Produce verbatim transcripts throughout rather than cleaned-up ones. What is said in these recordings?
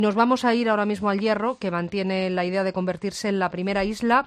Nos vamos a ir ahora mismo al Hierro, que mantiene la idea de convertirse en la primera isla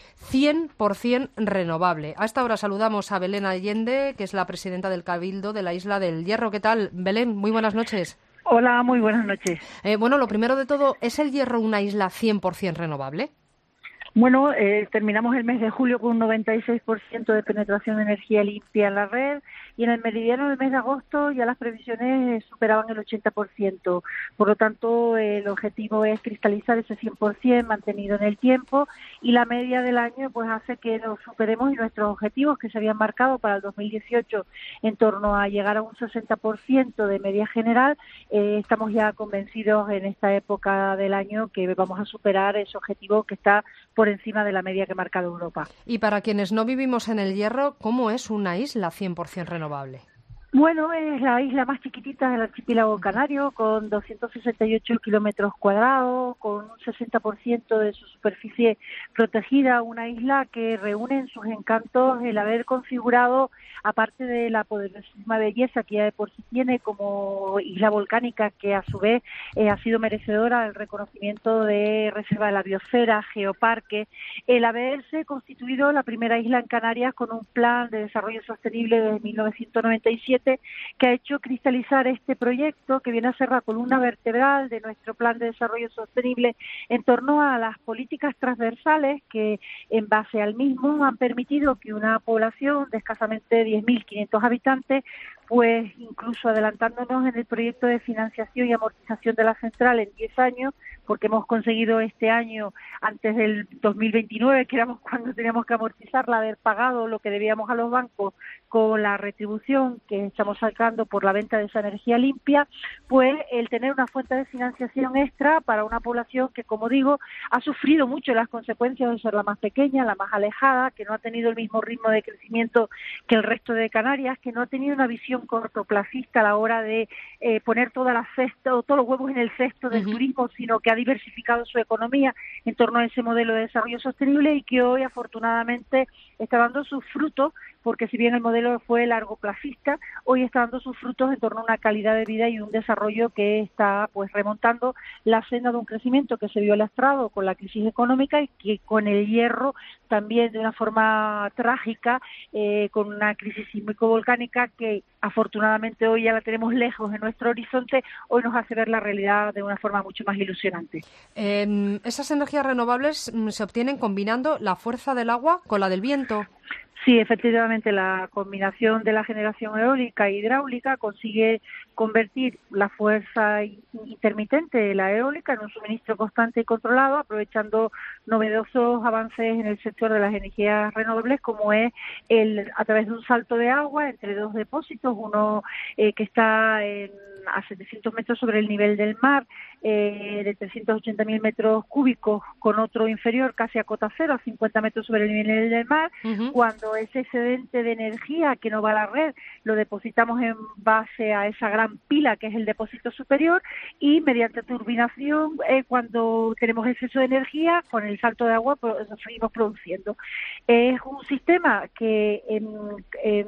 cien por ciento renovable. A esta hora saludamos a Belén Allende, que es la presidenta del Cabildo de la isla del Hierro. ¿Qué tal, Belén? Muy buenas noches. Hola, muy buenas noches. Eh, bueno, lo primero de todo, ¿es el Hierro una isla cien por ciento renovable? Bueno, eh, terminamos el mes de julio con un noventa y seis por ciento de penetración de energía limpia en la red y en el meridiano del mes de agosto ya las previsiones superaban el ochenta por ciento. Por lo tanto, el objetivo es cristalizar ese cien por ciento mantenido en el tiempo y la media del año pues hace que nos superemos y nuestros objetivos que se habían marcado para el dos mil dieciocho en torno a llegar a un sesenta por ciento de media general, eh, estamos ya convencidos en esta época del año que vamos a superar ese objetivo que está por encima de la media que ha marcado Europa. Y para quienes no vivimos en el Hierro, ¿cómo es una isla cien por ciento renovable? Bueno, es la isla más chiquitita del archipiélago canario, con doscientos sesenta y ocho kilómetros cuadrados, con un sesenta por ciento de su superficie protegida, una isla que reúne en sus encantos el haber configurado, aparte de la poderosísima belleza que ya de por sí tiene como isla volcánica, que a su vez eh, ha sido merecedora del reconocimiento de Reserva de la Biosfera, Geoparque, el haberse constituido la primera isla en Canarias con un plan de desarrollo sostenible desde mil novecientos noventa y siete, que ha hecho cristalizar este proyecto que viene a ser la columna vertebral de nuestro plan de desarrollo sostenible en torno a las políticas transversales que en base al mismo han permitido que una población de escasamente diez mil quinientos habitantes, pues incluso adelantándonos en el proyecto de financiación y amortización de la central en diez años, porque hemos conseguido este año, antes del dos mil veintinueve, que éramos cuando teníamos que amortizarla, haber pagado lo que debíamos a los bancos con la retribución que estamos sacando por la venta de esa energía limpia, pues el tener una fuente de financiación extra para una población que, como digo, ha sufrido mucho las consecuencias de ser la más pequeña, la más alejada, que no ha tenido el mismo ritmo de crecimiento que el resto de Canarias, que no ha tenido una visión cortoplacista a la hora de eh, poner todas las cestas o todos los huevos en el cesto del uh-huh. turismo, sino que ha diversificado su economía en torno a ese modelo de desarrollo sostenible y que hoy afortunadamente está dando sus frutos, porque si bien el modelo fue largoplacista, hoy está dando sus frutos en torno a una calidad de vida y un desarrollo que está pues remontando la senda de un crecimiento que se vio lastrado con la crisis económica y que con el Hierro también de una forma trágica, eh, con una crisis sísmico-volcánica que afortunadamente hoy ya la tenemos lejos en nuestro horizonte, hoy nos hace ver la realidad de una forma mucho más ilusionante. Eh, esas energías renovables se obtienen combinando la fuerza del agua con la del viento. Sí, efectivamente, la combinación de la generación eólica e hidráulica consigue convertir la fuerza intermitente de la eólica en un suministro constante y controlado, aprovechando novedosos avances en el sector de las energías renovables, como es el a través de un salto de agua entre dos depósitos, uno eh, que está en, a setecientos metros sobre el nivel del mar, eh, de trescientos ochenta mil metros cúbicos, con otro inferior casi a cota cero, a cincuenta metros sobre el nivel del mar. Uh-huh. Cuando ese excedente de energía que no va a la red lo depositamos en base a esa gran pila que es el depósito superior y mediante turbinación, eh, cuando tenemos exceso de energía, con el salto de agua pues, seguimos produciendo. Es un sistema que en, en,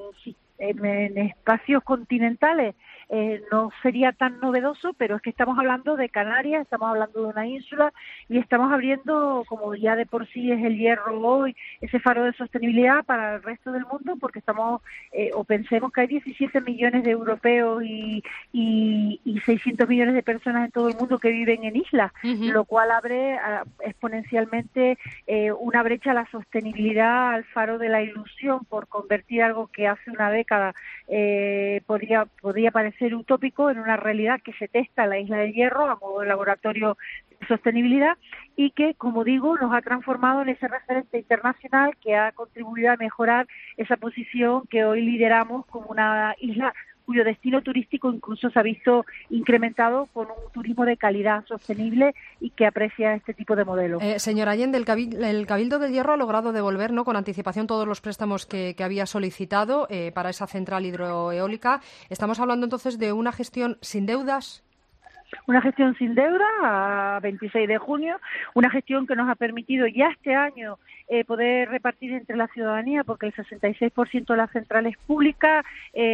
en, en espacios continentales Eh, no sería tan novedoso, pero es que estamos hablando de Canarias, estamos hablando de una ínsula y estamos abriendo, como ya de por sí es el Hierro hoy, ese faro de sostenibilidad para el resto del mundo, porque estamos, eh, o pensemos que hay diecisiete millones de europeos y, y, y seiscientos millones de personas en todo el mundo que viven en islas, uh-huh. lo cual abre uh, exponencialmente eh, una brecha a la sostenibilidad, al faro de la ilusión, por convertir algo que hace una década eh, podría, podría parecer ser utópico en una realidad que se testa en la isla del Hierro a modo de laboratorio de sostenibilidad y que, como digo, nos ha transformado en ese referente internacional que ha contribuido a mejorar esa posición que hoy lideramos como una isla cuyo destino turístico incluso se ha visto incrementado con un turismo de calidad sostenible y que aprecia este tipo de modelos. Eh, señora Allende, el, Cabil- el Cabildo del Hierro ha logrado devolver, ¿no?, con anticipación todos los préstamos que, que había solicitado eh, para esa central hidroeólica. ¿Estamos hablando entonces de una gestión sin deudas? Una gestión sin deuda a veintiséis de junio, una gestión que nos ha permitido ya este año eh, poder repartir entre la ciudadanía, porque el sesenta y seis por ciento de las centrales públicas,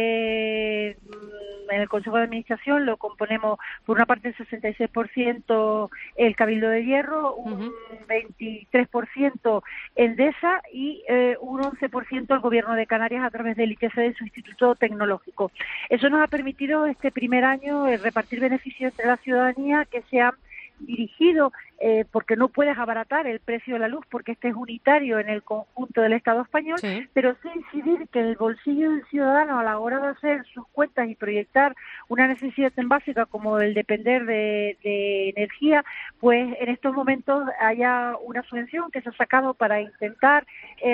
eh, en el Consejo de Administración lo componemos por una parte el sesenta y seis por ciento el Cabildo de Hierro, un uh-huh. veintitrés por ciento Endesa y eh, un once por ciento el Gobierno de Canarias a través del I T C, de su Instituto Tecnológico. Eso nos ha permitido este primer año eh, repartir beneficios entre la ciudadanía que se han dirigido, eh, porque no puedes abaratar el precio de la luz porque este es unitario en el conjunto del Estado español, sí. pero sí incidir que el bolsillo del ciudadano a la hora de hacer sus cuentas y proyectar una necesidad tan básica como el depender de, de energía, pues en estos momentos haya una subvención que se ha sacado para intentar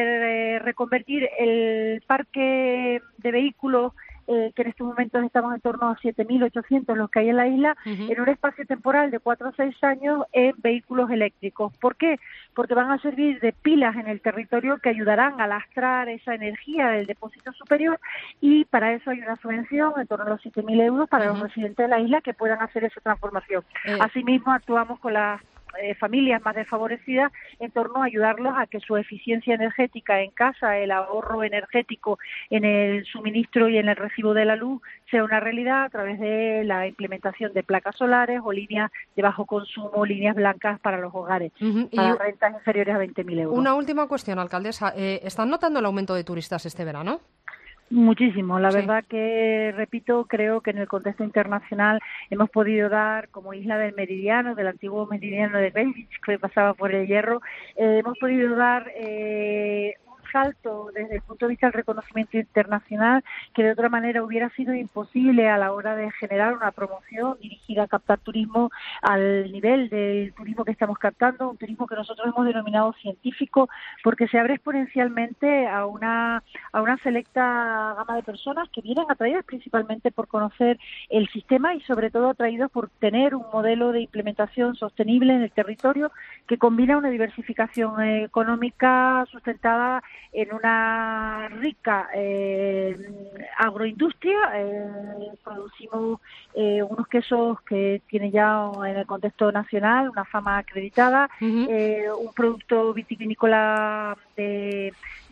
eh, reconvertir el parque de vehículos Eh, que en estos momentos estamos en torno a siete mil ochocientos los que hay en la isla, uh-huh. en un espacio temporal de cuatro a seis años en vehículos eléctricos. ¿Por qué? Porque van a servir de pilas en el territorio que ayudarán a lastrar esa energía del depósito superior, y para eso hay una subvención en torno a los siete mil euros para uh-huh. los residentes de la isla que puedan hacer esa transformación. Eh. Asimismo, actuamos con las Eh, familias más desfavorecidas en torno a ayudarlos a que su eficiencia energética en casa, el ahorro energético en el suministro y en el recibo de la luz sea una realidad a través de la implementación de placas solares o líneas de bajo consumo, líneas blancas para los hogares, uh-huh. para y rentas inferiores a veinte mil euros. Una última cuestión, alcaldesa. Eh, ¿Están notando el aumento de turistas este verano? Muchísimo. La sí. verdad que, repito, creo que en el contexto internacional hemos podido dar, como isla del Meridiano, del antiguo Meridiano de Greenwich, que pasaba por el Hierro, eh, hemos podido dar eh, un salto desde el punto de vista del reconocimiento internacional que de otra manera hubiera sido imposible a la hora de generar una promoción dirigida a captar turismo al nivel del turismo que estamos captando, un turismo que nosotros hemos denominado científico, porque se abre exponencialmente a una a una selecta gama de personas que vienen atraídas principalmente por conocer el sistema y sobre todo atraídos por tener un modelo de implementación sostenible en el territorio que combina una diversificación económica sustentada en una rica eh, agroindustria. Eh, producimos eh, unos quesos que tienen ya en el contexto nacional una fama acreditada, uh-huh. eh, un producto vitivinícola de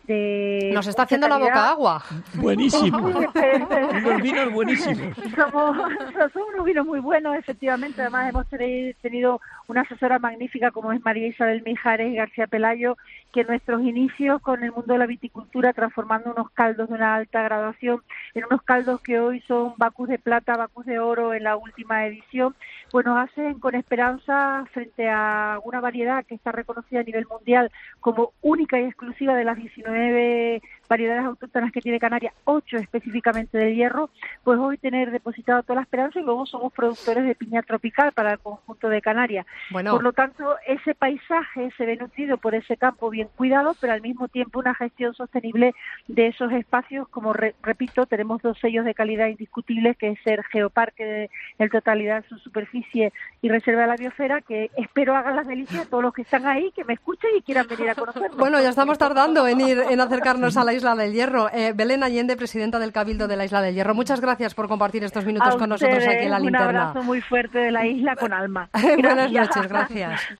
De Nos está haciendo calidad. La boca agua. Buenísimo. Unos vinos buenísimos. Somos, somos unos vinos muy buenos, efectivamente. Además, hemos tenido una asesora magnífica como es María Isabel Mijares y García Pelayo, que en nuestros inicios con el mundo de la viticultura, transformando unos caldos de una alta graduación en unos caldos que hoy son Bacus de plata, Bacus de oro en la última edición, pues nos hacen con esperanza frente a una variedad que está reconocida a nivel mundial como única y exclusiva de las diecinueve variedades autóctonas que tiene Canarias, ocho específicamente del Hierro, pues hoy tener depositado toda la esperanza, y luego somos productores de piña tropical para el conjunto de Canarias. Bueno. Por lo tanto, ese paisaje se ve nutrido por ese campo bien cuidado, pero al mismo tiempo una gestión sostenible de esos espacios. Como re, repito, tenemos dos sellos de calidad indiscutibles, que es ser Geoparque de, en totalidad de su superficie y Reserva de la Biosfera, que espero hagan las delicias a todos los que están ahí, que me escuchen y quieran venir a conocernos. Bueno, ya estamos tardando en ir en acercarnos a la Isla del Hierro. Eh, Belén Allende, presidenta del Cabildo de la Isla del Hierro, muchas gracias por compartir estos minutos a con nosotros aquí en La Linterna. Un abrazo muy fuerte de la isla con alma. Buenas noches, gracias.